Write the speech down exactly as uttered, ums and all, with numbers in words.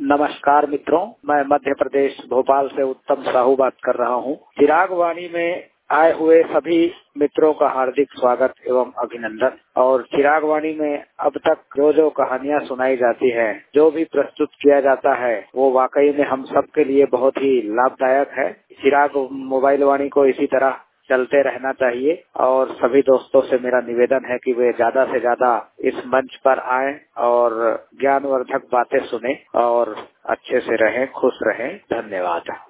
नमस्कार मित्रों, मैं मध्य प्रदेश भोपाल से उत्तम साहू बात कर रहा हूँ। चिराग वाणी में आए हुए सभी मित्रों का हार्दिक स्वागत एवं अभिनंदन। और चिराग वाणी में अब तक जो जो कहानियाँ सुनाई जाती है, जो भी प्रस्तुत किया जाता है, वो वाकई में हम सब के लिए बहुत ही लाभदायक है। चिराग मोबाइल वाणी को इसी तरह चलते रहना चाहिए और सभी दोस्तों से मेरा निवेदन है कि वे ज्यादा से ज्यादा इस मंच पर आएं और ज्ञानवर्धक बातें सुने और अच्छे से रहें, खुश रहें। धन्यवाद।